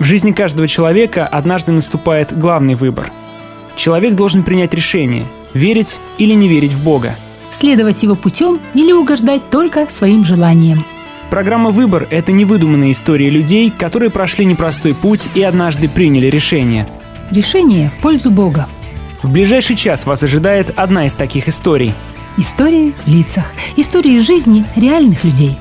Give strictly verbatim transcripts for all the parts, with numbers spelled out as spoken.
жизни каждого человека однажды наступает главный выбор. Человек должен принять решение – верить или не верить в Бога. Следовать его путем или угождать только своим желаниям. Программа «Выбор» — это невыдуманные истории людей, которые прошли непростой путь и однажды приняли решение. Решение в пользу Бога. В ближайший час вас ожидает одна из таких историй. Истории в лицах. Истории жизни реальных людей.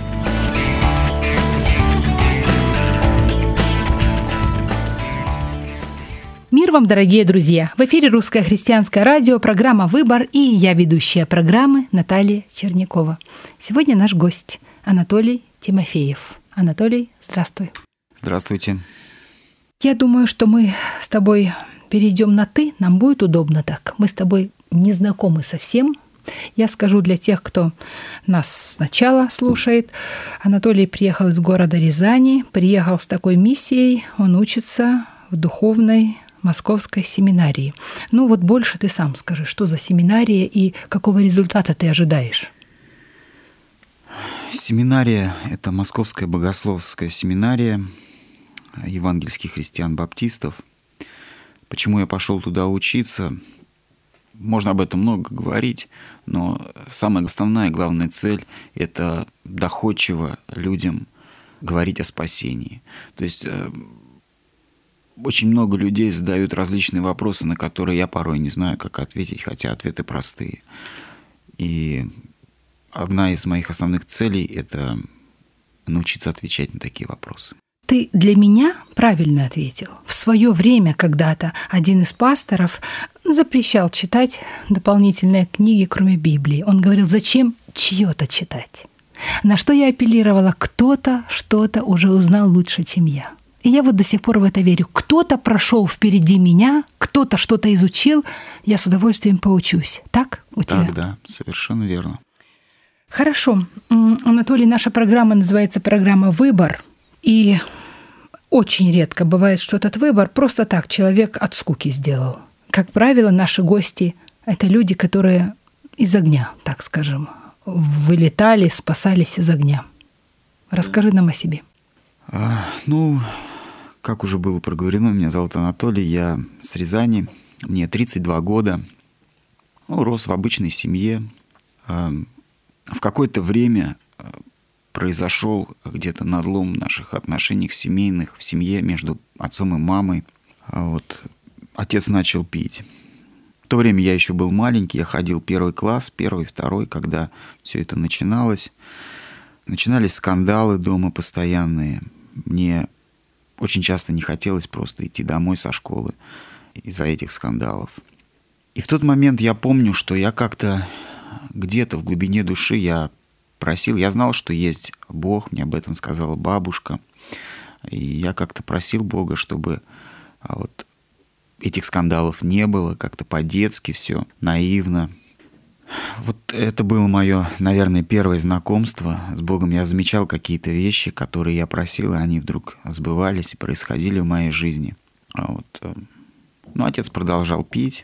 Мир вам, дорогие друзья! В эфире Русское христианское радио, программа «Выбор» и я, ведущая программы, Наталья Чернякова. Сегодня наш гость Анатолий Тимофеев. Анатолий, здравствуй. Здравствуйте. Я думаю, что мы с тобой перейдем на «ты», нам будет удобно так. Мы с тобой не знакомы совсем. Я скажу для тех, кто нас сначала слушает. Анатолий приехал из города Рязани, приехал с такой миссией. Он учится в духовной Московской семинарии. Ну вот больше ты сам скажи, что за семинария и какого результата ты ожидаешь? Семинария – это Московская богословская семинария евангельских христиан-баптистов. Почему я пошел туда учиться? Можно об этом много говорить, но самая основная и главная цель – это доходчиво людям говорить о спасении. То есть очень много людей задают различные вопросы, на которые я порой не знаю, как ответить, хотя ответы простые. И одна из моих основных целей – это научиться отвечать на такие вопросы. Ты для меня правильно ответил. В свое время когда-то один из пасторов запрещал читать дополнительные книги, кроме Библии. Он говорил, зачем чьё-то читать? На что я апеллировала, кто-то что-то уже узнал лучше, чем я. И я вот до сих пор в это верю. Кто-то прошел впереди меня, кто-то что-то изучил, я с удовольствием поучусь. Так у тебя? Так, да, совершенно верно. Хорошо. Анатолий, наша программа называется программа «Выбор». И очень редко бывает, что этот выбор просто так человек от скуки сделал. Как правило, наши гости – это люди, которые из огня, так скажем, вылетали, спасались из огня. Расскажи нам о себе. А, ну, как уже было проговорено, меня зовут Анатолий, я с Рязани, мне тридцать два года, ну, рос в обычной семье. А, в какое-то время произошел где-то надлом наших отношений семейных, в семье между отцом и мамой. А вот отец начал пить. В то время я еще был маленький, я ходил первый класс, первый, второй, когда все это начиналось. Начинались скандалы дома постоянные. Мне очень часто не хотелось просто идти домой со школы из-за этих скандалов. И в тот момент я помню, что я как-то где-то в глубине души я просил, я знал, что есть Бог, мне об этом сказала бабушка. И я как-то просил Бога, чтобы вот этих скандалов не было, как-то по-детски все, наивно. Вот это было мое, наверное, первое знакомство с Богом. Я замечал какие-то вещи, которые я просил, и они вдруг сбывались и происходили в моей жизни. А вот, ну, отец продолжал пить,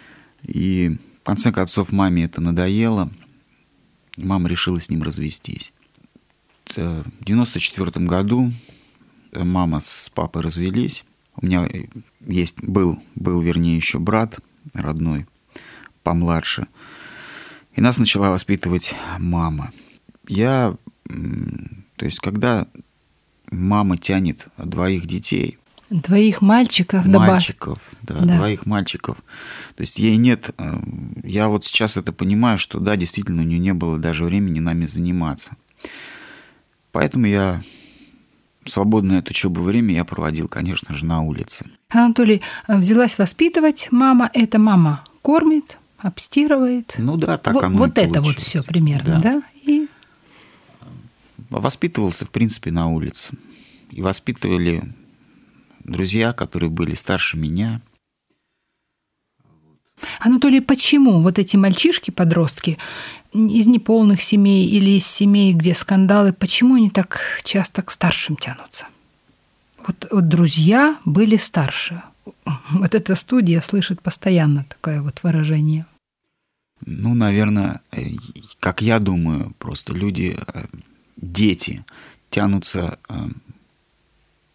и в конце концов маме это надоело. Мама решила с ним развестись. В девяносто четвёртом году мама с папой развелись. У меня есть, был, был, вернее, еще брат родной, помладше. И нас начала воспитывать мама. Я, то есть, когда мама тянет двоих детей... Двоих мальчиков, Мальчиков, да, да, двоих мальчиков. То есть ей нет... Я вот сейчас это понимаю, что да, действительно, у нее не было даже времени нами заниматься. Поэтому я свободное от учебы время я проводил, конечно же, на улице. Анатолий, взялась воспитывать мама. Это мама кормит, обстирывает. Ну да, так вот, оно Вот и это вот получилось. все примерно, да? да? И... Воспитывался, в принципе, на улице. И воспитывали друзья, которые были старше меня. Анатолий, почему вот эти мальчишки-подростки из неполных семей или из семей, где скандалы, почему они так часто к старшим тянутся? Вот, вот друзья были старше. Вот эта студия слышит постоянно такое вот выражение. Ну, наверное, как я думаю, просто люди, дети тянутся к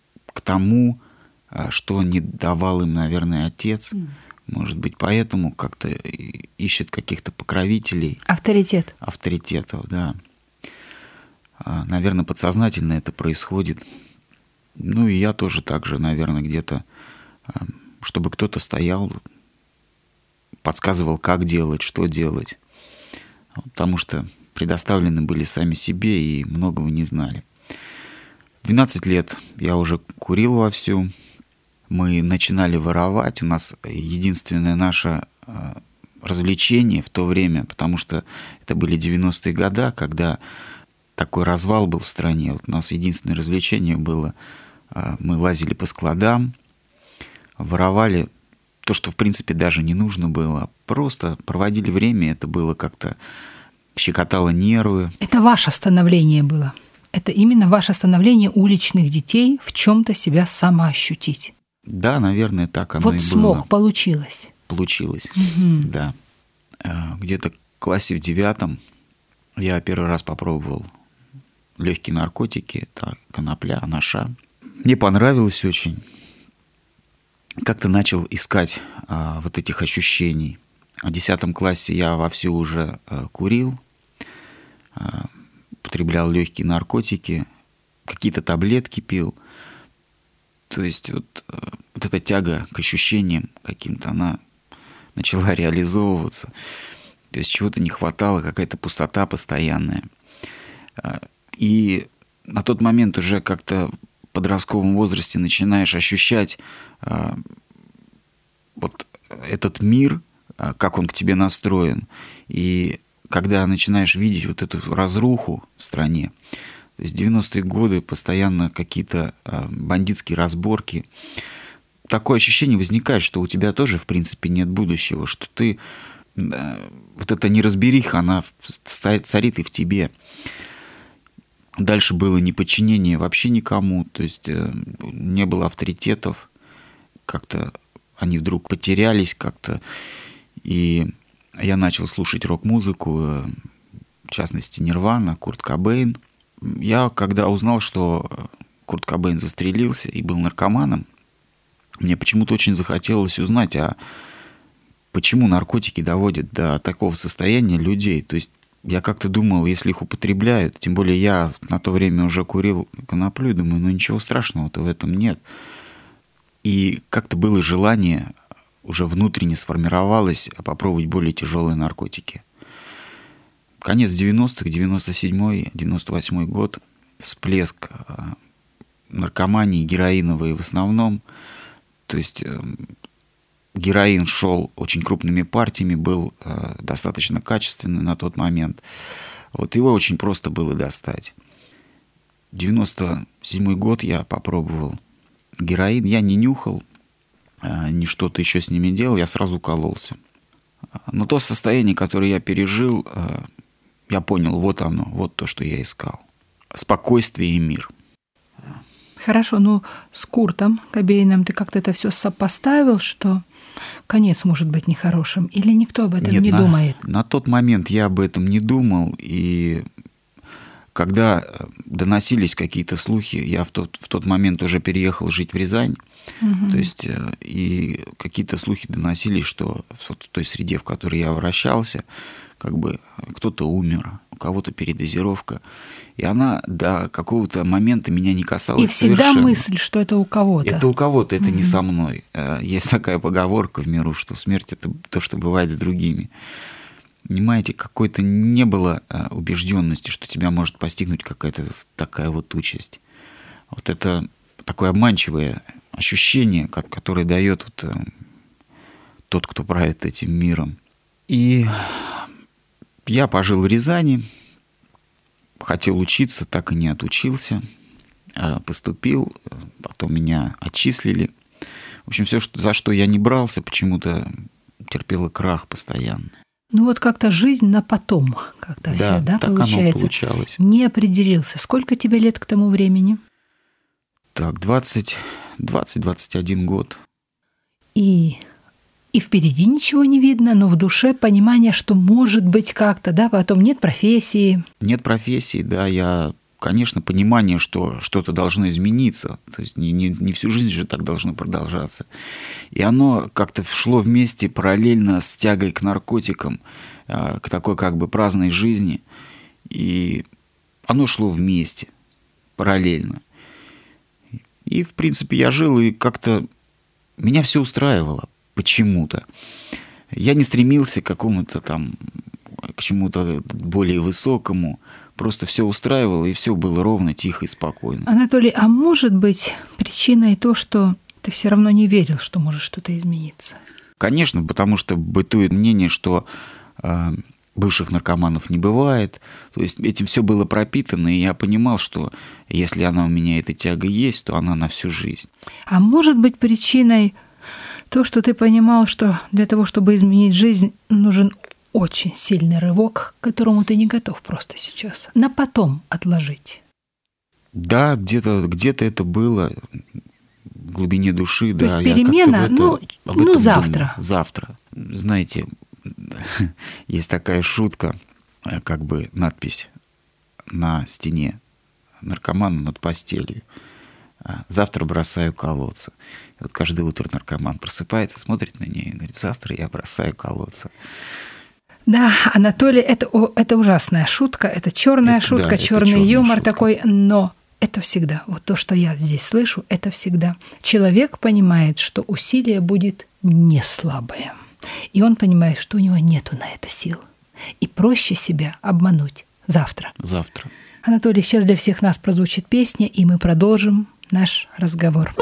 тому, что не давал им, наверное, отец. Mm. Может быть, поэтому как-то ищет каких-то покровителей. Авторитет. Авторитетов, да. Наверное, подсознательно это происходит. Ну и я тоже так же, наверное, где-то, чтобы кто-то стоял, подсказывал, как делать, что делать. Потому что предоставлены были сами себе и многого не знали. В двенадцать лет я уже курил вовсю. Мы начинали воровать. У нас единственное наше развлечение в то время, потому что это были девяностые годы, когда такой развал был в стране. Вот у нас единственное развлечение было, мы лазили по складам, воровали то, что в принципе даже не нужно было, просто проводили время, это было как-то, щекотало нервы. Это ваше становление было? Это именно ваше становление уличных детей в чем-то себя самоощутить? Да, наверное, так оно вот и было. Вот смог, получилось. Получилось, угу. Да. Где-то в классе в девятом я первый раз попробовал легкие наркотики, это конопля, анаша. Мне понравилось очень. Как-то начал искать а, вот этих ощущений. В десятом классе я вовсю уже а, курил, а, потреблял легкие наркотики, какие-то таблетки пил. То есть вот, вот эта тяга к ощущениям каким-то, она начала реализовываться. То есть чего-то не хватало, какая-то пустота постоянная. И на тот момент уже как-то в подростковом возрасте начинаешь ощущать вот этот мир, как он к тебе настроен. И когда начинаешь видеть вот эту разруху в стране, то есть девяностые годы, постоянно какие-то бандитские разборки. Такое ощущение возникает, что у тебя тоже, в принципе, нет будущего, что ты... Вот эта неразбериха, она царит и в тебе. Дальше было неподчинение вообще никому, то есть не было авторитетов, как-то они вдруг потерялись как-то. И я начал слушать рок-музыку, в частности, Нирвана, Курт Кобейн. Я, когда узнал, что Курт Кобейн застрелился и был наркоманом, мне почему-то очень захотелось узнать, а почему наркотики доводят до такого состояния людей. То есть я как-то думал, если их употребляют, тем более я на то время уже курил коноплю, и думаю, ну ничего страшного-то в этом нет. И как-то было желание, уже внутренне сформировалось, попробовать более тяжелые наркотики. Конец девяностых, девяносто седьмой, девяносто восьмой год, всплеск наркомании, героиновой в основном. То есть героин шел очень крупными партиями, был достаточно качественный на тот момент. Вот его очень просто было достать. девяносто седьмой год я попробовал героин. Я не нюхал, ни что-то еще с ними делал, я сразу кололся. Но то состояние, которое я пережил, я понял, вот оно, вот то, что я искал. Спокойствие и мир. Хорошо, ну с Куртом Кобейном ты как-то это все сопоставил, что конец может быть нехорошим? Или никто об этом Нет, не на, думает? На тот момент я об этом не думал. И когда доносились какие-то слухи, я в тот, в тот момент уже переехал жить в Рязань. Угу. То есть и какие-то слухи доносились, что в той среде, в которой я вращался, как бы кто-то умер, у кого-то передозировка. И она до какого-то момента меня не касалась. И всегда совершенно. мысль, что это у кого-то. Это у кого-то, это mm-hmm. не со мной. Есть такая поговорка в миру, что смерть – это то, что бывает с другими. Понимаете, какой-то не было убежденности, что тебя может постигнуть какая-то такая вот участь. Вот это такое обманчивое ощущение, которое дает вот тот, кто правит этим миром. И я пожил в Рязани, хотел учиться, так и не отучился, поступил, потом меня отчислили. В общем, все, за что я не брался, почему-то терпело крах постоянно. Ну вот как-то жизнь на потом, как-то да, вся, да, так получается? Оно получалось. Не определился. Сколько тебе лет к тому времени? Так, двадцать, двадцать-двадцать один год. И... И впереди ничего не видно, но в душе понимание, что может быть как-то, да, потом нет профессии. Нет профессии, да, я конечно, понимание, что что-то должно измениться. То есть не, не, не всю жизнь же так должно продолжаться. И оно как-то шло вместе параллельно с тягой к наркотикам, к такой как бы праздной жизни. И оно шло вместе, параллельно. И, в принципе, я жил, и как-то меня все устраивало почему-то. Я не стремился к какому-то там, к чему-то более высокому. Просто все устраивало, и все было ровно, тихо и спокойно. Анатолий, а может быть причиной то, что ты все равно не верил, что может что-то измениться? Конечно, потому что бытует мнение, что э, бывших наркоманов не бывает. То есть этим все было пропитано, и я понимал, что если она у меня, эта тяга есть, то она на всю жизнь. А может быть причиной то, что ты понимал, что для того, чтобы изменить жизнь, нужен очень сильный рывок, к которому ты не готов просто сейчас. На потом отложить. Да, где-то, где-то это было в глубине души. То да, есть перемена, это, ну, ну завтра. Думал. Завтра. Знаете, есть такая шутка, как бы надпись на стене наркомана над постелью. Завтра бросаю колодца. И вот каждое утро наркоман просыпается, смотрит на нее и говорит: завтра я бросаю колодца. Да, Анатолий, это, это ужасная шутка, это черная это, шутка, да, черный юмор шутка. Такой, но это всегда, вот то, что я здесь слышу, это всегда. Человек понимает, что усилие будет не слабое, и он понимает, что у него нету на это сил, и проще себя обмануть завтра. Завтра. Анатолий, сейчас для всех нас прозвучит песня, и мы продолжим наш разговор.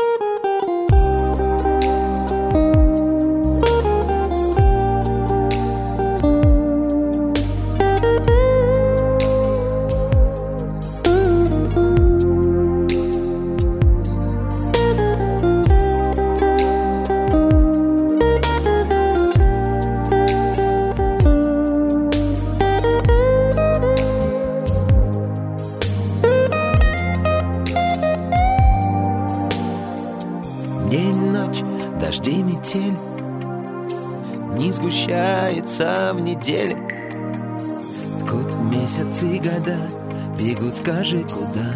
Не сгущается в неделе, ткут месяцы и года, бегут, скажи, куда.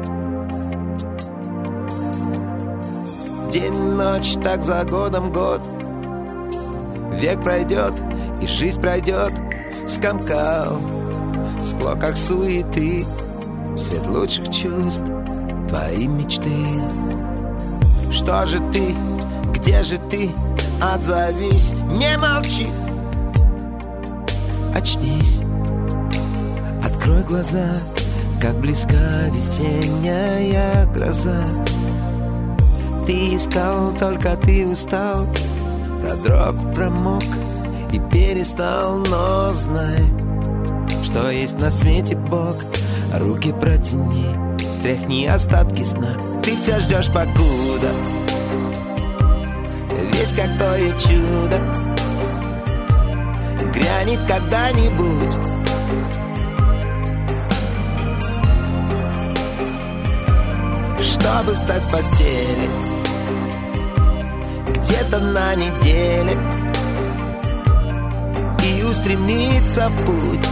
День, ночь, так за годом год. Век пройдет, и жизнь пройдет, скомкав в склоках суеты свет лучших чувств, твои мечты. Что же ты, где же ты? Отзовись, не молчи, очнись, открой глаза, как близка весенняя гроза. Ты искал, только ты устал, продрог, промок и перестал, но знай, что есть на свете Бог. Руки протяни, встряхни остатки сна. Ты все ждешь, покуда весь какое чудо грянет когда-нибудь. Чтобы встать с постели где-то на неделе и устремиться в путь.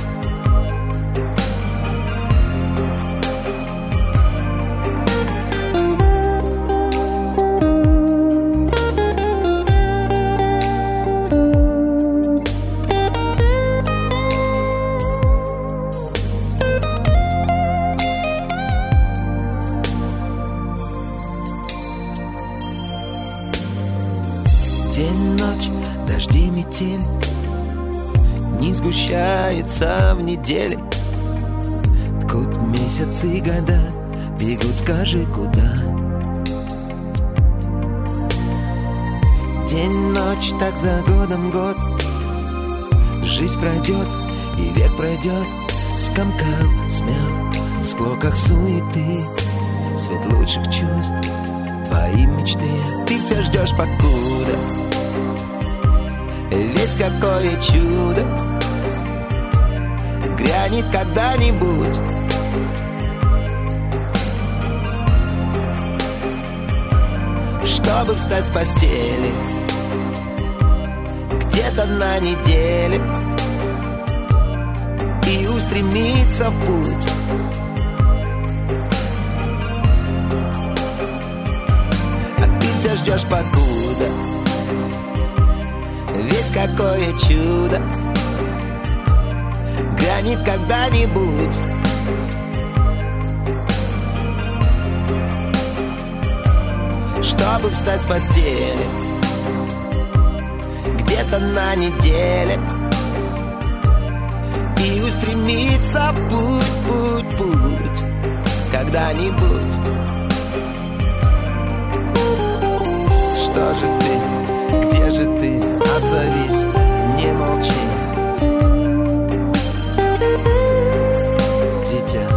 День, ночь, дожди, метель, не сгущается в неделе, ткут месяцы и года, бегут, скажи, куда. День, ночь, так за годом год. Жизнь пройдет, и век пройдет, скомкав, смяв в склоках суеты свет лучших чувств, твои мечты. Ты все ждешь, покуда весь какое чудо грянет когда-нибудь. Чтобы встать с постели где-то на неделе и устремиться в путь. все ждешь покуда. Ведь какое чудо грянет когда-нибудь. Чтобы встать с постели где-то на неделе и устремиться в путь, путь, путь когда-нибудь. Что же ты, где же ты, отзовись, не молчи. Дитя,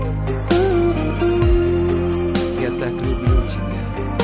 я так люблю тебя.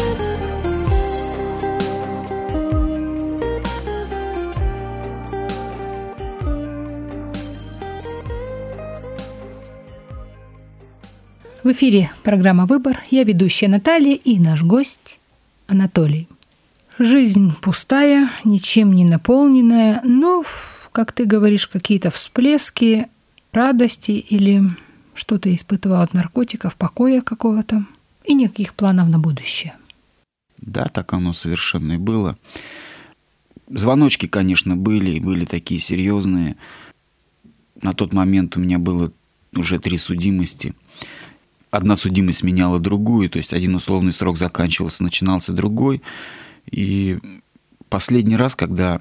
В эфире программа «Выбор». Я ведущая Наталья и наш гость Анатолий. Жизнь пустая, ничем не наполненная, но, как ты говоришь, какие-то всплески радости или что ты испытывал от наркотиков, покоя какого-то и никаких планов на будущее. Да, так оно совершенно и было. Звоночки, конечно, были, и были такие серьезные. На тот момент у меня было уже три судимости. Одна судимость меняла другую, то есть один условный срок заканчивался, начинался другой. И последний раз, когда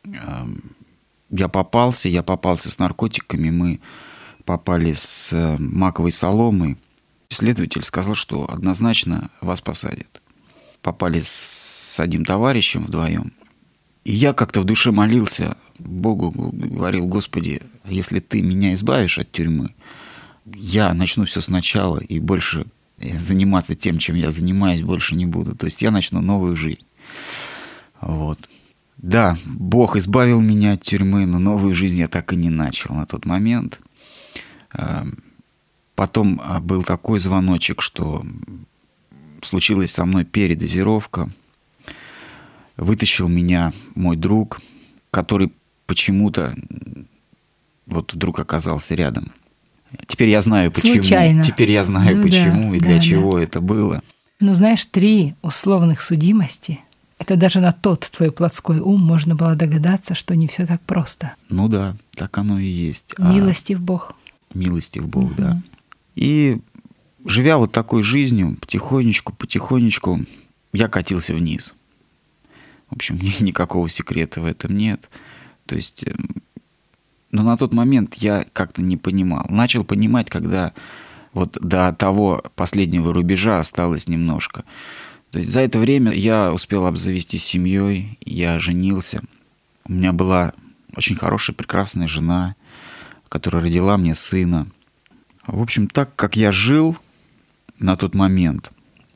я попался, я попался с наркотиками, мы попали с маковой соломой. Следователь сказал, что однозначно вас посадят. Попали с одним товарищем вдвоем. И я как-то в душе молился Богу, говорил: Господи, если ты меня избавишь от тюрьмы, я начну все сначала и больше заниматься тем, чем я занимаюсь, больше не буду. То есть я начну новую жизнь. Вот. Да, Бог избавил меня от тюрьмы, но новую жизнь я так и не начал на тот момент. Потом был такой звоночек, что случилась со мной передозировка. Вытащил меня мой друг, который почему-то вот вдруг оказался рядом. Теперь я знаю, почему. Случайно. Теперь я знаю, ну, почему да, и для да, чего да. это было. Ну, знаешь, три условных судимости — это даже на тот твой плотской ум можно было догадаться, что не все так просто. Ну да, так оно и есть. Милостив Бог. А, милостив Бог, угу. да. И живя вот такой жизнью, потихонечку, потихонечку, я катился вниз. В общем, никакого секрета в этом нет. То есть, но на тот момент я как-то не понимал. Начал понимать, когда вот до того последнего рубежа осталось немножко. То есть за это время я успел обзавестись семьей, я женился. У меня была очень хорошая, прекрасная жена, которая родила мне сына. В общем, так как я жил на тот момент,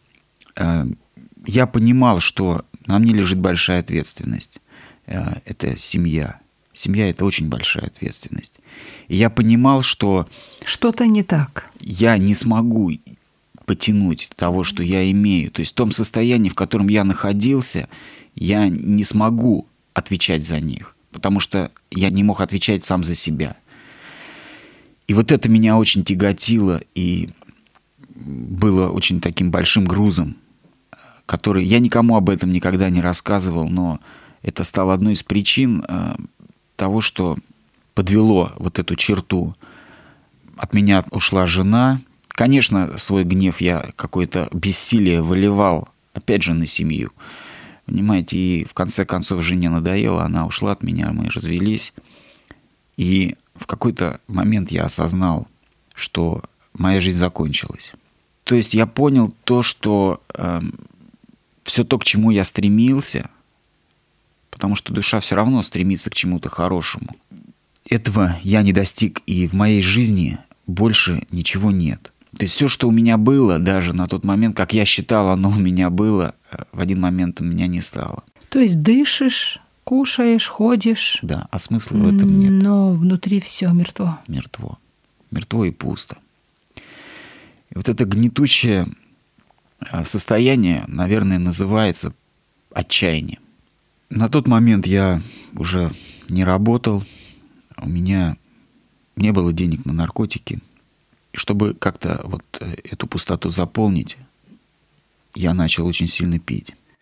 я понимал, что на мне лежит большая ответственность. Это семья. Семья — это очень большая ответственность. И я понимал, что... Что-то не так. Я не смогу потянуть того, что я имею. То есть в том состоянии, в котором я находился, я не смогу отвечать за них, потому что я не мог отвечать сам за себя. И вот это меня очень тяготило и было очень таким большим грузом, который... Я никому об этом никогда не рассказывал, но это стало одной из причин того, что подвело вот эту черту. От меня ушла жена. Конечно, свой гнев я какое-то бессилие выливал, опять же, на семью. Понимаете, и в конце концов жене надоело, она ушла от меня, мы развелись. И в какой-то момент я осознал, что моя жизнь закончилась. То есть я понял то, что э, все то, к чему я стремился, потому что душа все равно стремится к чему-то хорошему, этого я не достиг, и в моей жизни больше ничего нет. То есть все, что у меня было, даже на тот момент, как я считал, оно у меня было, в один момент у меня не стало. То есть дышишь, кушаешь, ходишь. Да, а смысла в этом нет. Но внутри все мертво. Мертво. Мертво и пусто. И вот это гнетущее состояние, наверное, называется отчаяние. На тот момент я уже не работал, у меня не было денег на наркотики. И чтобы как-то вот эту пустоту заполнить, я начал очень сильно пить.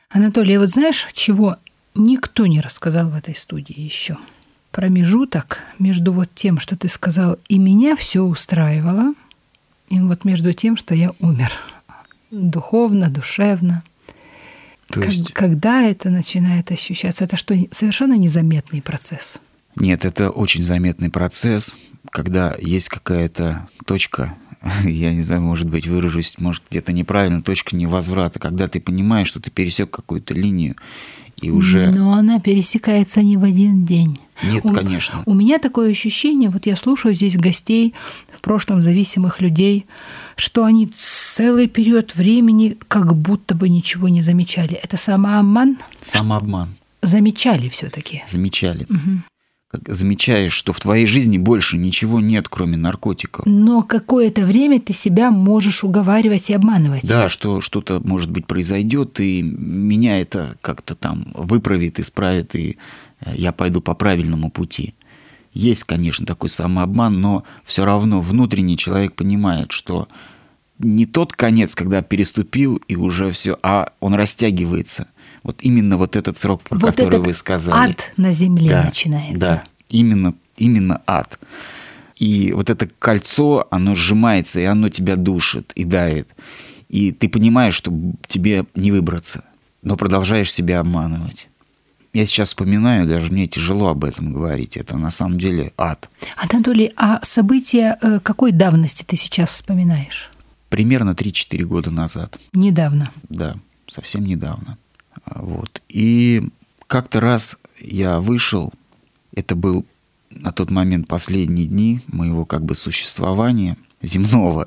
Анатолий, вот знаешь, чего никто не рассказал в этой студии еще? Промежуток между вот тем, что ты сказал, и меня все устраивало, и вот между тем, что я умер. Духовно, душевно. То есть... Когда это начинает ощущаться? Это что, совершенно незаметный процесс? Нет, это очень заметный процесс, когда есть какая-то точка, я не знаю, может быть, выражусь, может, где-то неправильно, точка невозврата, когда ты понимаешь, что ты пересек какую-то линию, и уже... Но она пересекается не в один день. Нет, у, конечно. У меня такое ощущение, вот я слушаю здесь гостей, в прошлом зависимых людей, что они целый период времени как будто бы ничего не замечали. Это самообман? Самообман. Замечали все-таки. Замечали. Угу. Как замечаешь, что в твоей жизни больше ничего нет, кроме наркотиков. Но какое-то время ты себя можешь уговаривать и обманывать. Да, что что-то, может быть, произойдет, и меня это как-то там выправит, исправит, и я пойду по правильному пути. Есть, конечно, такой самообман, но все равно внутренний человек понимает, что не тот конец, когда переступил, и уже все, а он растягивается. Вот именно вот этот срок, про вот который этот вы сказали. Ад на земле да, начинается. Да, именно, именно ад. И вот это кольцо, оно сжимается, и оно тебя душит и давит. И ты понимаешь, что тебе не выбраться, но продолжаешь себя обманывать. Я сейчас вспоминаю, даже мне тяжело об этом говорить. Это на самом деле ад. Анатолий, а события какой давности ты сейчас вспоминаешь? Примерно три-четыре года назад. Недавно. Да, совсем недавно. Вот. И как-то раз я вышел, это был на тот момент последние дни моего как бы существования земного.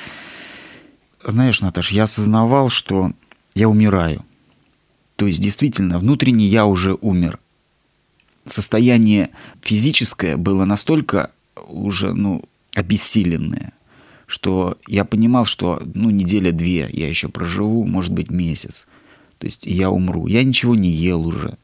Знаешь, Наташ, я осознавал, что я умираю. То есть, действительно, внутренне я уже умер. Состояние физическое было настолько уже, ну, обессиленное, что я понимал, что, ну, неделя-две я еще проживу, может быть, месяц. То есть я умру. Я ничего не ел уже.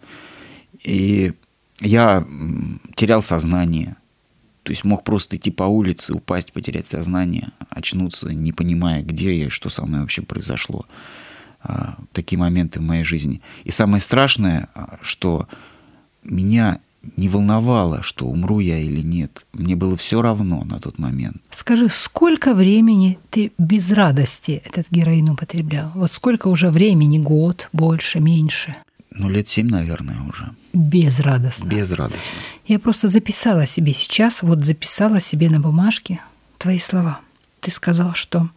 И я терял сознание. То есть мог просто идти по улице, упасть, потерять сознание, очнуться, не понимая, где я и что со мной вообще произошло. Такие моменты в моей жизни. И самое страшное, что меня не волновало, что умру я или нет. Мне было все равно на тот момент. Скажи, сколько времени ты без радости этот героин употреблял? Вот сколько уже времени? Год, больше, меньше? Ну, лет семь, наверное, уже. Безрадостно. Безрадостно. Я просто записала себе сейчас, вот записала себе на бумажке твои слова. Ты сказал, что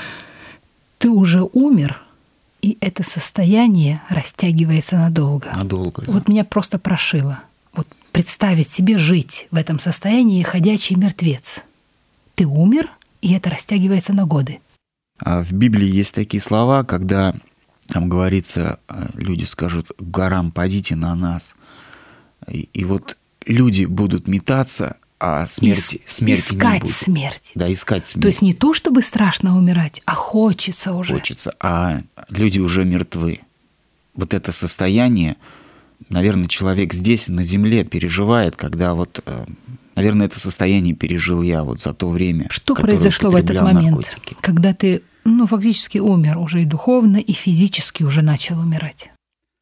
ты уже умер, и это состояние растягивается надолго. Надолго, да. Вот меня просто прошило. Вот представить себе жить в этом состоянии ходячий мертвец. Ты умер, и это растягивается на годы. А в Библии есть такие слова, когда там говорится, люди скажут: «К горам падите на нас». И, и вот люди будут метаться, а смерти, Ис- смерти искать не будет. смерть. Да, искать смерть. То есть не то, чтобы страшно умирать, а хочется уже. Хочется, а люди уже мертвы. Вот это состояние, наверное, человек здесь, на земле, переживает, когда вот, наверное, это состояние пережил я вот за то время. Что произошло в этот момент, наркотики. Когда ты, ну, фактически умер уже и духовно, и физически уже начал умирать?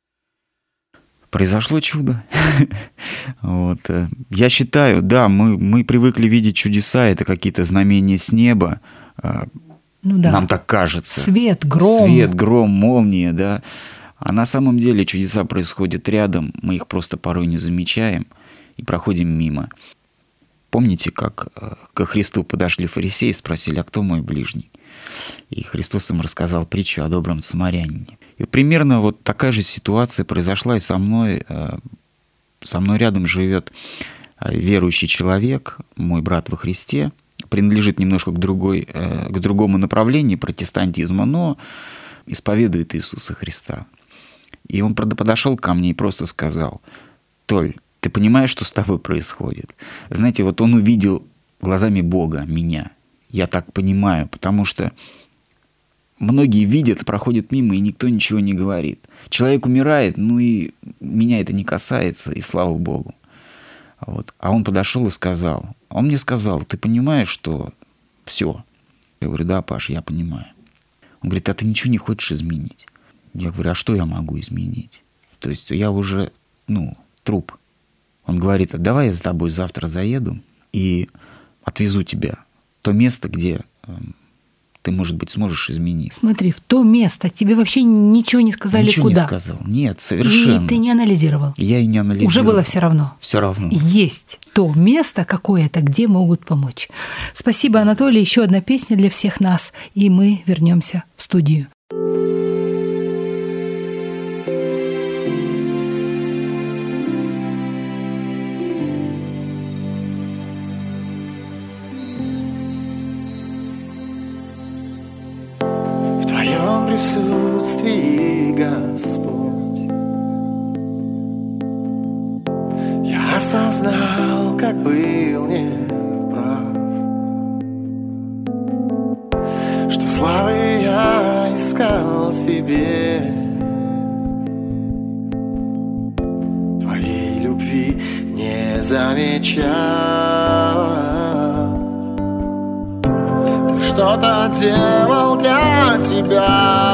Произошло чудо. Вот. Я считаю, да, мы, мы привыкли видеть чудеса, это какие-то знамения с неба. Ну, да. Нам так кажется. Свет, гром. Свет, гром, молния, да. А на самом деле чудеса происходят рядом, мы их просто порой не замечаем и проходим мимо. Помните, как ко Христу подошли фарисеи и спросили: «А кто мой ближний?» И Христос им рассказал притчу о добром самарянине. И примерно вот такая же ситуация произошла и со мной. Со мной рядом живет верующий человек, мой брат во Христе, принадлежит немножко к, другой, к другому направлению протестантизма, но исповедует Иисуса Христа. И он подошел ко мне и просто сказал: «Толь, ты понимаешь, что с тобой происходит?» Знаете, вот он увидел глазами Бога меня. Я так понимаю, потому что многие видят, проходят мимо, и никто ничего не говорит. Человек умирает, ну и меня это не касается, и слава Богу. Вот. А он подошел и сказал, он мне сказал: «Ты понимаешь, что все?» Я говорю: «Да, Паш, я понимаю». Он говорит: «А ты ничего не хочешь изменить?» Я говорю, а что я могу изменить? То есть я уже, ну, труп. Он говорит, а давай я с тобой завтра заеду и отвезу тебя в то место, где э, ты, может быть, сможешь изменить. Смотри, в то место тебе вообще ничего не сказали, ничего куда? Ничего не сказал. Нет, совершенно. И ты не анализировал? Я и не анализировал. Уже было все равно? Все равно. Есть то место какое-то, где могут помочь. Спасибо, Анатолий. Еще одна песня для всех нас, и мы вернемся в студию. Присутствии, Господь, я осознал, как был неправ, что славы я искал себе, твоей любви не замечал. Ты что-то делал для тебя,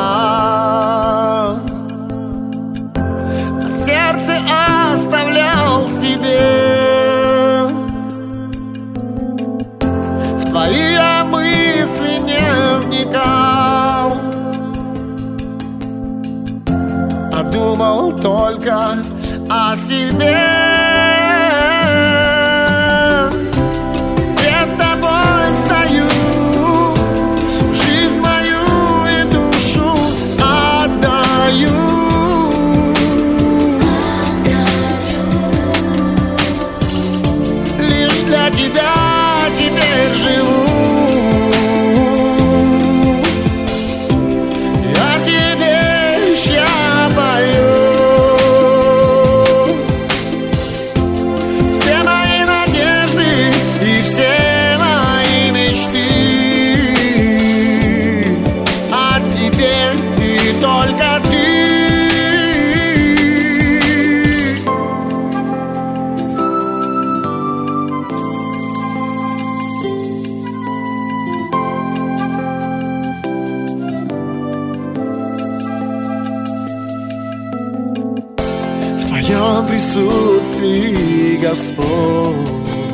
оставлял себе. В твои я мысли не вникал, а думал только о себе. Перед тобой стою, жизнь мою и душу отдаю. Для тебя теперь живу, а тебе лишь я пою. Все мои надежды и все мои мечты о тебе и только ты. В твоем присутствии, Господь,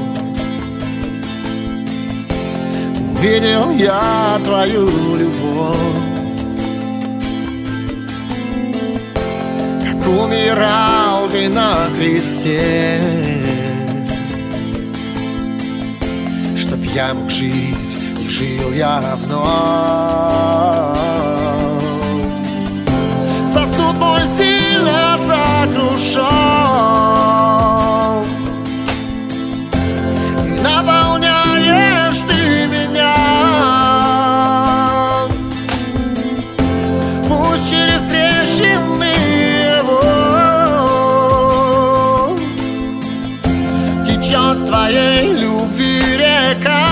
увидел я твою любовь, как умирал ты на кресте, чтоб я мог жить, и жил я вновь. Сосуд мой сильно сокрушен, наполняешь ты меня. Пусть через трещины его течет твоей любви река.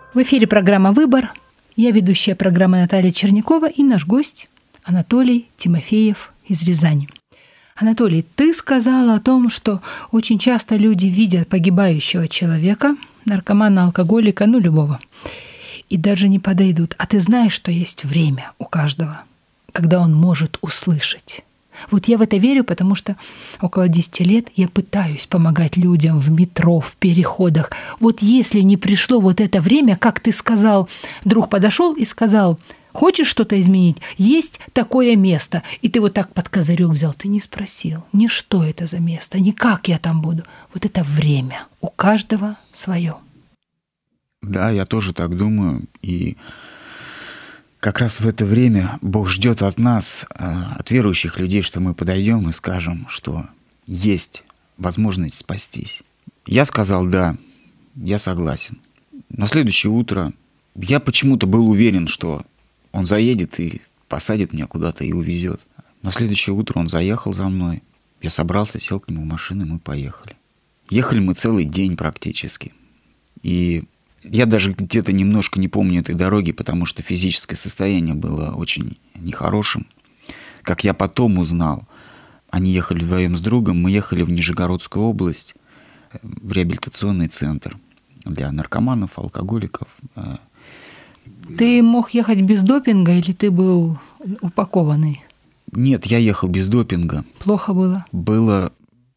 В эфире программа «Выбор». Я ведущая программы Наталья Чернякова и наш гость Анатолий Тимофеев из Рязани. Анатолий, ты сказал о том, что очень часто люди видят погибающего человека, наркомана, алкоголика, ну, любого, и даже не подойдут. А ты знаешь, что есть время у каждого, когда он может услышать. Вот я в это верю, потому что около десяти лет я пытаюсь помогать людям в метро, в переходах. Вот если не пришло вот это время, как ты сказал, друг подошел и сказал: хочешь что-то изменить? Есть такое место. И ты вот так под козырек взял. Ты не спросил, ни что это за место, ни как я там буду. Вот это время. У каждого свое. Да, я тоже так думаю. И как раз в это время Бог ждет от нас, от верующих людей, что мы подойдем и скажем, что есть возможность спастись. Я сказал: да, я согласен. На следующее утро я почему-то был уверен, что он заедет и посадит меня куда-то и увезет. На следующее утро он заехал за мной. Я собрался, сел к нему в машину, и мы поехали. Ехали мы целый день практически. И я даже где-то немножко не помню этой дороги, потому что физическое состояние было очень нехорошим. Как я потом узнал, они ехали вдвоем с другом, мы ехали в Нижегородскую область, в реабилитационный центр для наркоманов, алкоголиков. Ты мог ехать без допинга или ты был упакованный? Нет, я ехал без допинга. Плохо было? Было,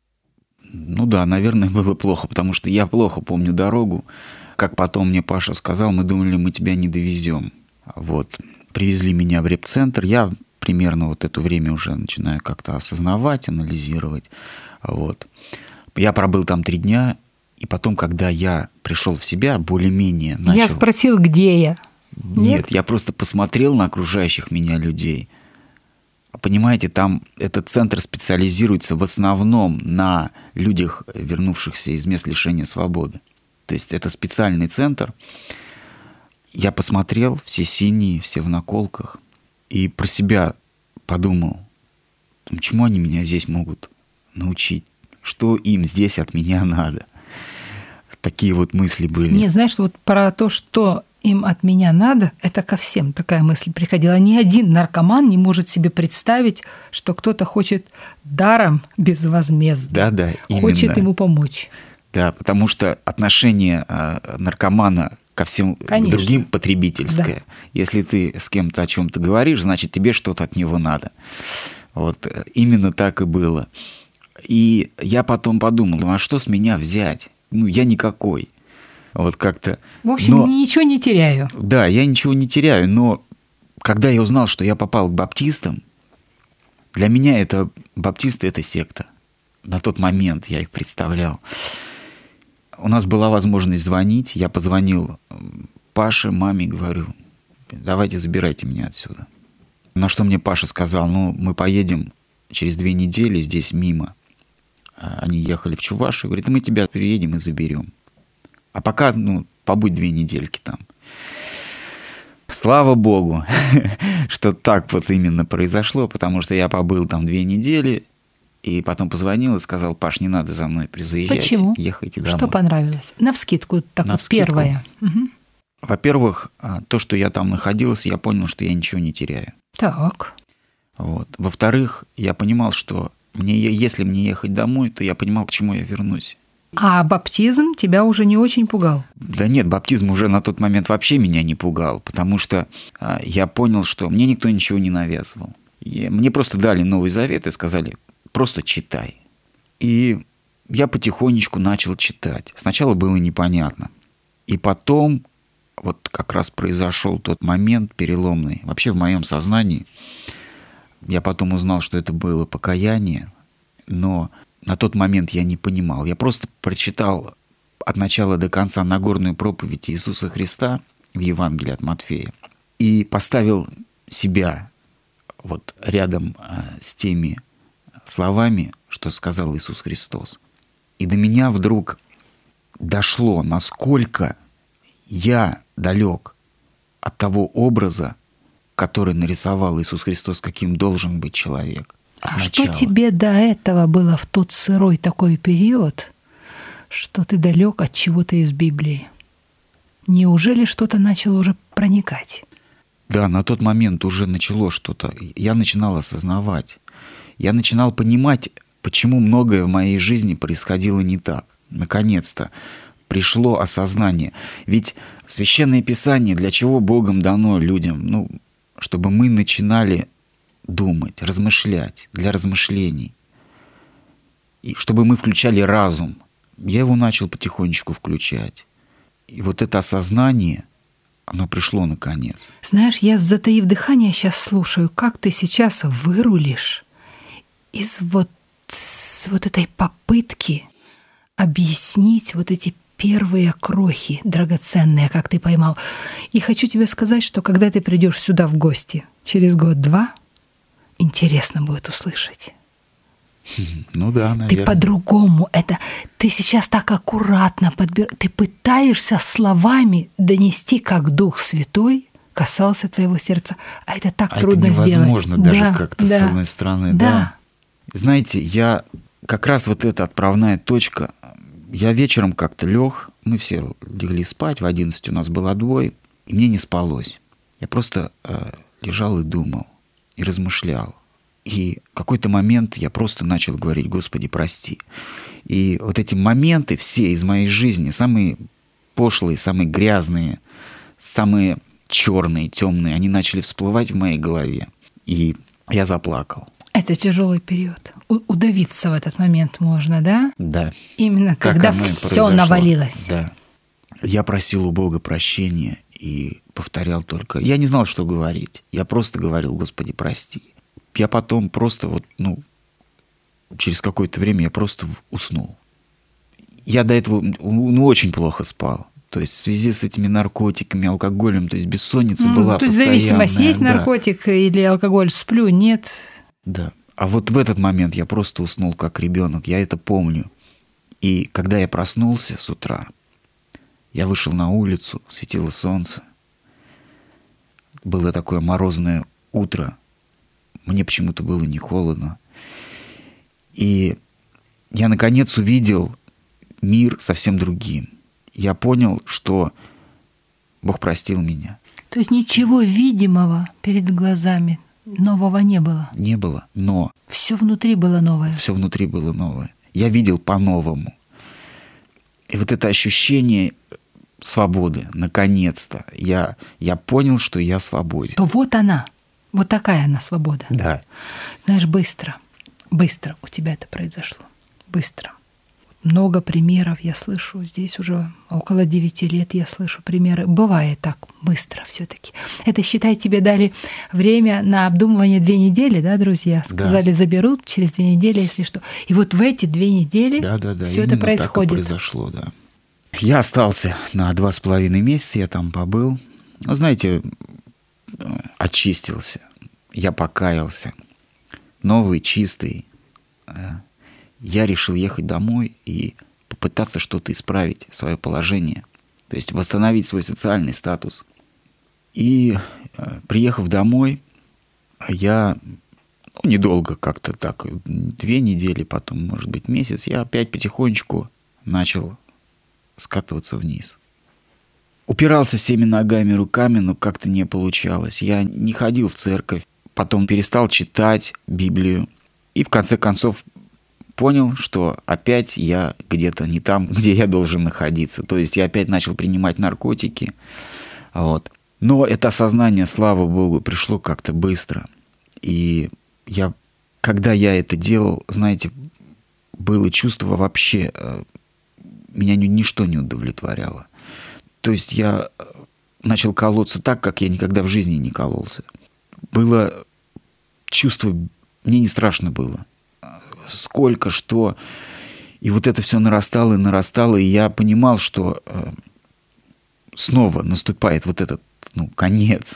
ну да, наверное, было плохо, потому что я плохо помню дорогу. Как потом мне Паша сказал, мы думали, мы тебя не довезем. Вот. Привезли меня в репцентр. Я примерно вот это время уже начинаю как-то осознавать, анализировать. Вот. Я пробыл там три дня, и потом, когда я пришел в себя, более-менее начал... Я спросил, где я? Нет, Нет, я просто посмотрел на окружающих меня людей. Понимаете, там этот центр специализируется в основном на людях, вернувшихся из мест лишения свободы. То есть это специальный центр. Я посмотрел, все синие, все в наколках, и про себя подумал, чему они меня здесь могут научить, что им здесь от меня надо. Такие вот мысли были. Не, знаешь, вот про то, что им от меня надо, это ко всем такая мысль приходила. Ни один наркоман не может себе представить, что кто-то хочет даром, безвозмездно, да, да, хочет ему помочь. Да, потому что отношение наркомана ко всем Конечно. Другим потребительское. Да. Если ты с кем-то о чем-то говоришь, значит, тебе что-то от него надо. Вот именно так и было. И я потом подумал, ну а что с меня взять? Ну, я никакой. Вот как-то. В общем, но, ничего не теряю. Да, я ничего не теряю, но когда я узнал, что я попал к баптистам, для меня это баптисты – это секта. На тот момент я их представлял. У нас была возможность звонить. Я позвонил Паше, маме, говорю, давайте забирайте меня отсюда. На что мне Паша сказал, ну, мы поедем через две недели здесь мимо. Они ехали в Чувашию. Говорит, мы тебя приедем и заберем. А пока, ну, побудь две недельки там. Слава Богу, что так вот именно произошло, потому что я побыл там две недели, и потом позвонил и сказал, Паш, не надо за мной заезжать. Почему? Ехайте домой. Что понравилось? Навскидку, так вот первое. Угу. Во-первых, то, что я там находился, я понял, что я ничего не теряю. Так. Вот. Во-вторых, я понимал, что мне, если мне ехать домой, то я понимал, к чему я вернусь. А баптизм тебя уже не очень пугал? Да нет, баптизм уже на тот момент вообще меня не пугал, потому что а, я понял, что мне никто ничего не навязывал. И мне просто дали Новый Завет и сказали, просто читай. И я потихонечку начал читать. Сначала было непонятно. И потом вот как раз произошел тот момент переломный. Вообще в моем сознании я потом узнал, что это было покаяние, но на тот момент я не понимал. Я просто прочитал от начала до конца Нагорную проповедь Иисуса Христа в Евангелии от Матфея и поставил себя вот рядом с теми словами, что сказал Иисус Христос. И до меня вдруг дошло, насколько я далек от того образа, который нарисовал Иисус Христос, каким должен быть человек. А что тебе до этого было в тот сырой такой период, что ты далек от чего-то из Библии? Неужели что-то начало уже проникать? Да, на тот момент уже начало что-то. Я начинал осознавать. Я начинал понимать, почему многое в моей жизни происходило не так. Наконец-то пришло осознание. Ведь Священное Писание для чего Богом дано людям? Ну, чтобы мы начинали думать, размышлять, для размышлений. И чтобы мы включали разум. Я его начал потихонечку включать. И вот это осознание, оно пришло наконец. Знаешь, я, затаив дыхание, сейчас слушаю, как ты сейчас вырулишь из вот, вот этой попытки объяснить вот эти первые крохи драгоценные, как ты поймал. И хочу тебе сказать, что когда ты придешь сюда в гости через год-два, интересно будет услышать. Ну да, наверное. Ты по-другому это... Ты сейчас так аккуратно подбираешь... Ты пытаешься словами донести, как Дух Святой касался твоего сердца. А это так а трудно это невозможно сделать. даже Да, как-то да, с одной стороны. Да. да. Знаете, я как раз вот эта отправная точка... Я вечером как-то лег, мы все легли спать, в одиннадцать у нас был отбой, и мне не спалось. Я просто э, лежал и думал, и размышлял. И в какой-то момент я просто начал говорить: «Господи, прости». И вот эти моменты все из моей жизни, самые пошлые, самые грязные, самые черные, темные, они начали всплывать в моей голове. И я заплакал. Это тяжелый период. У- удавиться в этот момент можно, да? Да. Именно Так когда оно и все произошло. навалилось. Да. Я просил у Бога прощения и повторял только. Я не знал, что говорить. Я просто говорил: «Господи, прости». Я потом просто вот, ну, через какое-то время я просто уснул. Я до этого, ну, очень плохо спал. То есть в связи с этими наркотиками, алкоголем, то есть бессонница Ну, была то есть постоянная. зависимость есть, да. наркотик или алкоголь, сплю, нет. Да. А вот в этот момент я просто уснул как ребенок. Я это помню. И когда я проснулся с утра, я вышел на улицу, светило солнце. Было такое морозное утро. Мне почему-то было не холодно. И я, наконец, увидел мир совсем другим. Я понял, что Бог простил меня. То есть ничего видимого перед глазами нового не было. Не было, но Все внутри было новое. все внутри было новое. Я видел по-новому. И вот это ощущение свободы, наконец-то, я, я понял, что я свободен. То вот она. Вот такая она свобода. Да. Знаешь, быстро, быстро у тебя это произошло. Быстро. Много примеров я слышу. Здесь уже около девяти лет я слышу примеры. Бывает так, быстро все-таки. Это, считай, тебе дали время на обдумывание две недели, да, друзья? Сказали, Да. заберут через две недели, если что. И вот в эти две недели Да, да, да. все это Именно происходит. Так и произошло, да. Я остался на два с половиной месяца, я там побыл. Ну, знаете, очистился. Я покаялся. Новый, чистый. Я решил ехать домой и попытаться что-то исправить, свое положение. То есть восстановить свой социальный статус. И приехав домой, я ну, недолго как-то так, две недели, потом, может быть, месяц, я опять потихонечку начал скатываться вниз. Упирался всеми ногами, руками, но как-то не получалось. Я не ходил в церковь, потом перестал читать Библию. И в конце концов понял, что опять я где-то не там, где я должен находиться. То есть я опять начал принимать наркотики. Вот. Но это осознание, слава Богу, пришло как-то быстро. И я, когда я это делал, знаете, было чувство вообще, меня ничто не удовлетворяло. То есть я начал колоться так, как я никогда в жизни не кололся. Было чувство, мне не страшно было. Сколько, что. И вот это все нарастало и нарастало, и я понимал, что э, снова наступает вот этот, ну, конец.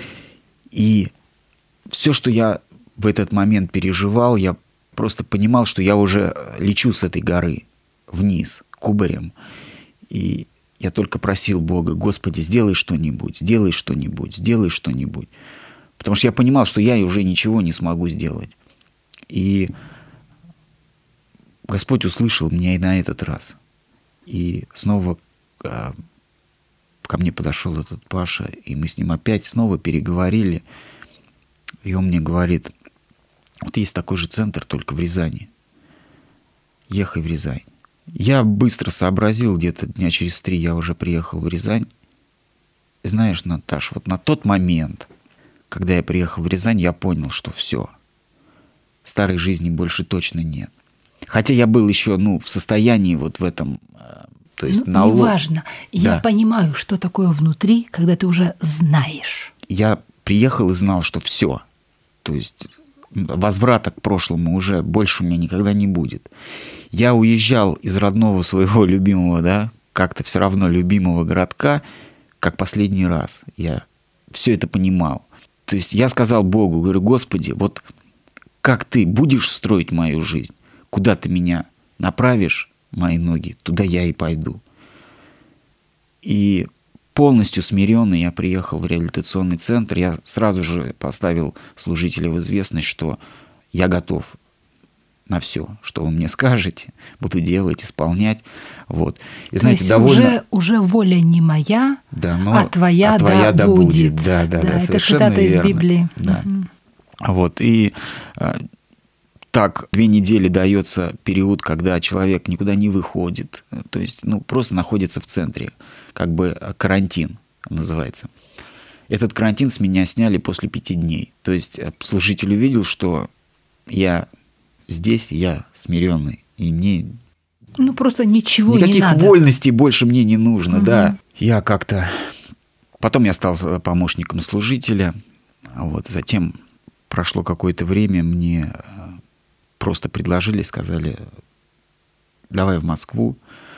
И все, что я в этот момент переживал, я просто понимал, что я уже лечу с этой горы вниз, кубарем. И я только просил Бога: Господи, сделай что-нибудь, сделай что-нибудь, сделай что-нибудь. Потому что я понимал, что я уже ничего не смогу сделать. И Господь услышал меня и на этот раз. И снова, ко мне подошел этот Паша, и мы с ним опять снова переговорили. И он мне говорит: вот есть такой же центр, только в Рязани. Ехай в Рязань. Я быстро сообразил, где-то дня через три я уже приехал в Рязань. И знаешь, Наташ, вот на тот момент, когда я приехал в Рязань, я понял, что все. Старой жизни больше точно нет. Хотя я был еще, ну, в состоянии вот в этом... То есть ну, на лоб... Неважно. Я да. понимаю, что такое внутри, когда ты уже знаешь. Я приехал и знал, что все. То есть возврата к прошлому уже больше у меня никогда не будет. Я уезжал из родного своего любимого, да, как-то все равно любимого городка, как последний раз. Я все это понимал. То есть я сказал Богу, говорю: Господи, вот как ты будешь строить мою жизнь, куда ты меня направишь, мои ноги, туда я и пойду. И полностью смиренный я приехал в реабилитационный центр. Я сразу же поставил служителя в известность, что я готов на все, что вы мне скажете, буду делать, исполнять. Вот. И, То знаете, есть довольно... уже, уже воля не моя, да, но а твоя, а твоя да, да будет. будет. Да, да, да, да, это совершенно цитата из верно. Библии. Да. Угу. Вот. И а, так две недели дается период, когда человек никуда не выходит, то есть ну, просто находится в центре, как бы карантин называется. Этот карантин с меня сняли после пяти дней. То есть служитель увидел, что я здесь, я смиренный, и мне... Ну, просто ничего никаких не надо. вольностей больше мне не нужно, угу. да. Я как-то... Потом я стал помощником служителя, вот. Затем прошло какое-то время, мне просто предложили, сказали: давай в Москву,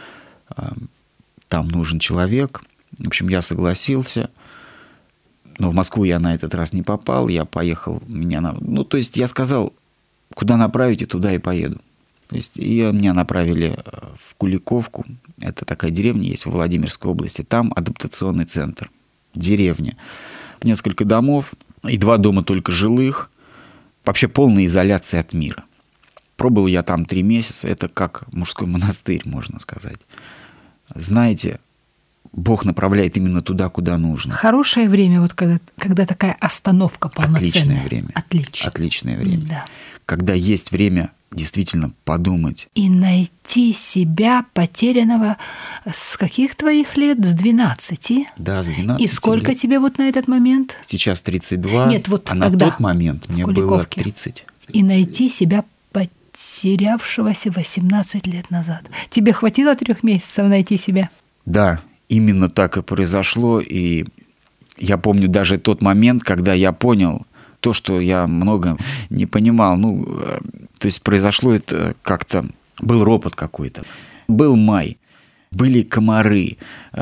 там нужен человек. В общем, я согласился, но в Москву я на этот раз не попал, я поехал, меня... На... Ну, то есть я сказал, куда направите, туда и поеду. То есть и меня направили в Куликовку, это такая деревня есть в Владимирской области, там адаптационный центр, деревня. Несколько домов, и два дома только жилых, вообще полная изоляция от мира. Пробыл я там три месяца, это как мужской монастырь, можно сказать. Знаете, Бог направляет именно туда, куда нужно. Хорошее время, вот когда, когда такая остановка полноценная. Отличное время. Отлично. Отличное время. Да. Когда есть время действительно подумать. И найти себя потерянного с каких твоих лет? С двенадцати? Да, с двенадцати. И сколько лет. Тебе вот на этот момент? Сейчас тридцать два. Нет, вот а тогда, на тот момент мне было тридцать. И найти себя потерявшегося восемнадцать лет назад. Тебе хватило трех месяцев найти себя? Да. Именно так и произошло, и я помню даже тот момент, когда я понял то, что я много не понимал. Ну, то есть произошло это как-то... Был ропот какой-то. Был май, были комары,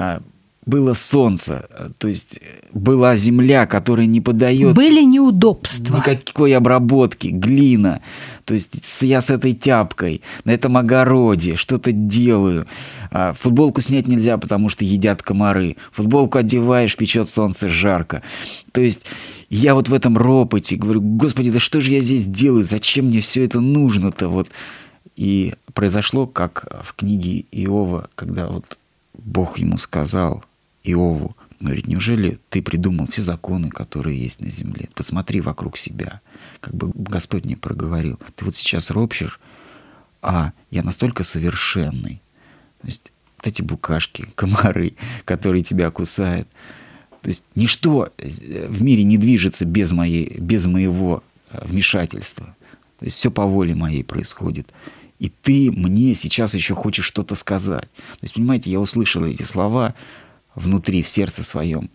было солнце, то есть была земля, которая не подает... Были неудобства. Никакой обработки, глина. То есть я с этой тяпкой на этом огороде что-то делаю. Футболку снять нельзя, потому что едят комары. Футболку одеваешь, печет солнце, жарко. То есть я вот в этом ропоте говорю: Господи, да что же я здесь делаю? Зачем мне все это нужно-то? Вот. И произошло, как в книге Иова, когда вот Бог ему сказал, Иову, говорит: неужели ты придумал все законы, которые есть на земле? Посмотри вокруг себя. Как бы Господь мне проговорил: ты вот сейчас ропщешь, а я настолько совершенный. То есть вот эти букашки, комары, которые тебя кусают. То есть ничто в мире не движется без, моей, без моего вмешательства. То есть все по воле моей происходит. И ты мне сейчас еще хочешь что-то сказать. То есть, понимаете, я услышал эти слова внутри, в сердце своем.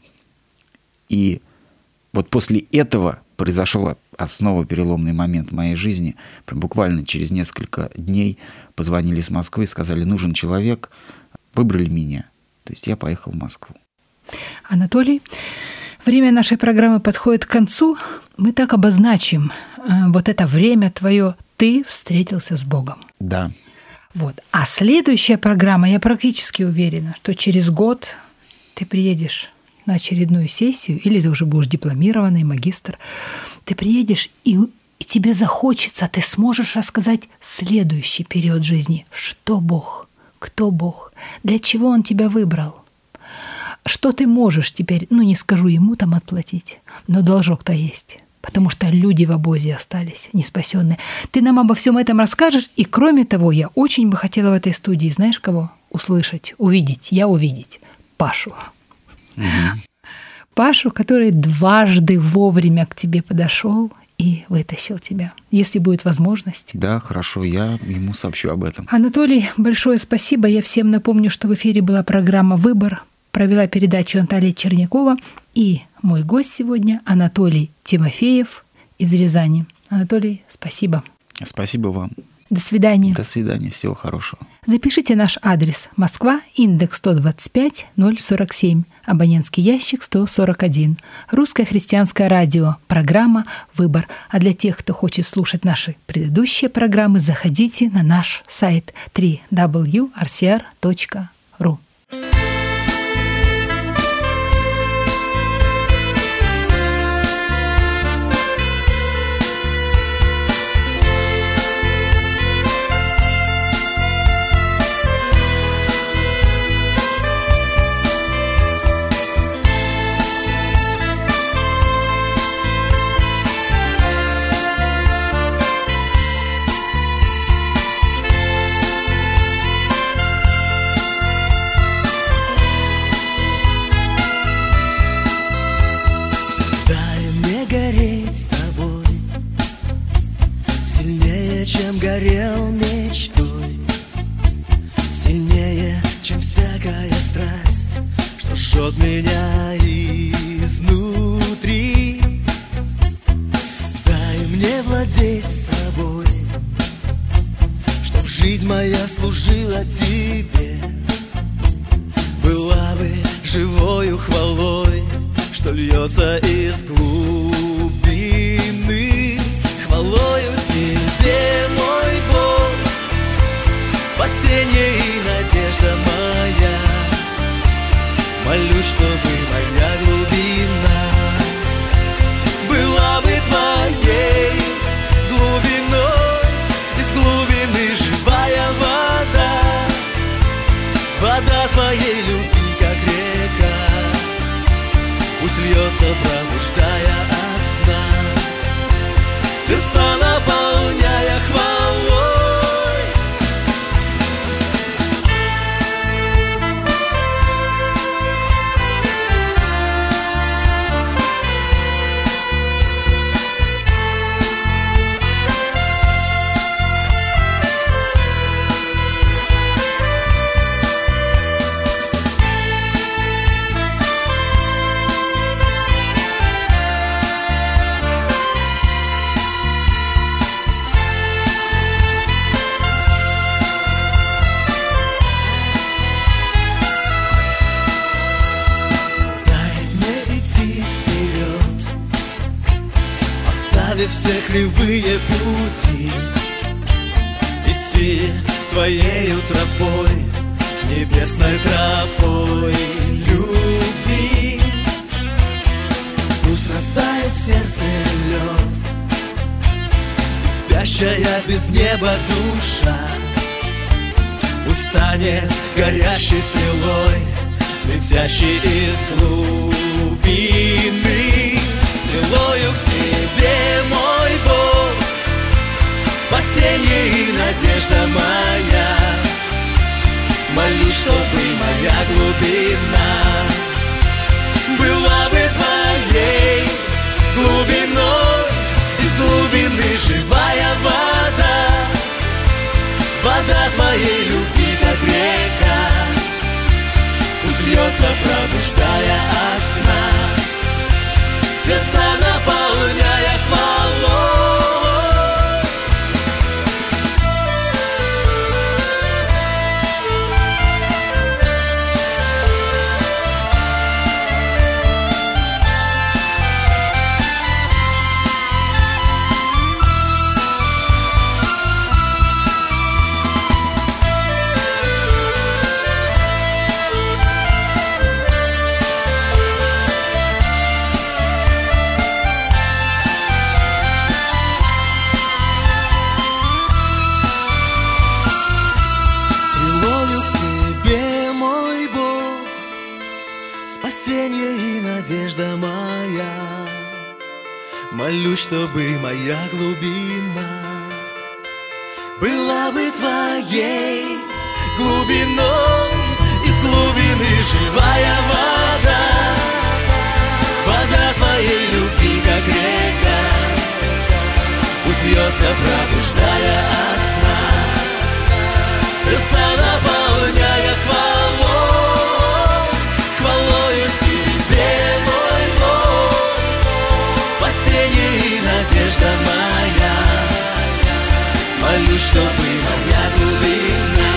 И вот после этого произошел снова переломный момент в моей жизни. Прям буквально через несколько дней позвонили с Москвы и сказали: нужен человек. Выбрали меня. То есть я поехал в Москву. Анатолий, время нашей программы подходит к концу. Мы так обозначим вот это время твое. Ты встретился с Богом. Да. Вот. А следующая программа, я практически уверена, что через год ты приедешь на очередную сессию, или ты уже будешь дипломированный магистр, ты приедешь, и тебе захочется, ты сможешь рассказать следующий период жизни. Что Бог? Кто Бог? Для чего Он тебя выбрал? что ты можешь теперь, ну не скажу ему там отплатить, но должок-то есть. Потому что люди в обозе остались, не спасенные. Ты нам обо всем этом расскажешь. И кроме того, я очень бы хотела в этой студии, знаешь кого? Услышать, увидеть, я увидеть. Пашу. Угу. Пашу, который дважды вовремя к тебе подошел и вытащил тебя, если будет возможность. Да, хорошо, я ему сообщу об этом. Анатолий, большое спасибо. Я всем напомню, что в эфире была программа «Выбор». Провела передачу Наталья Чернякова. И мой гость сегодня Анатолий Тимофеев из Рязани. Анатолий, спасибо. Спасибо вам. До свидания. До свидания, всего хорошего. Запишите наш адрес: Москва, индекс сто двадцать пять ноль сорок семь, абонентский ящик сто сорок один. Русское христианское радио, программа «Выбор». А для тех, кто хочет слушать наши предыдущие программы, заходите на наш сайт дабл ю дабл ю дабл ю точка ар си ар точка ру. Горел мечтой, сильнее, чем всякая страсть, что жжет меня изнутри. Дай мне владеть собой, чтоб жизнь моя служила тебе, была бы живою хвалой, что льется из глубины. Хвалою тебе, мой Бог, спасение и надежда моя. Молюсь, чтобы моя глубина была бы твоей глубиной. Из глубины живая вода, вода твоей любви, как река, пусть льется, пробуждая от сна, сердца наполняя хвалой. Все кривые пути, идти твоею тропой, небесной тропой любви. Пусть растает в сердце лед, и спящая без неба душа устанет горящей стрелой, летящей из глубины. Стрелою к тебе, мой Бог, спасение и надежда моя. Молюсь, чтобы моя глубина была бы твоей глубиной. Из глубины живая вода, вода твоей любви, как река, пусть льется, пробуждая от сна, сердца наполняя хвалой. спасение и надежда моя. Молюсь, чтобы моя глубина была бы твоей глубиной. Из глубины живая вода, вода твоей любви, как река, узлется, пробуждая от сна, сердца наполняя хвалой, хвалою тебе, мой Бог, спасение и надежда моя. Молюсь, чтобы моя глубина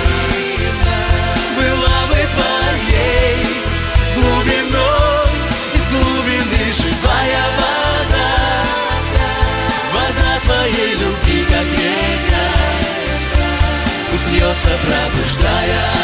была бы твоей глубиной. Из глубины живая вода, вода твоей любви, как река, узлется, пробуждая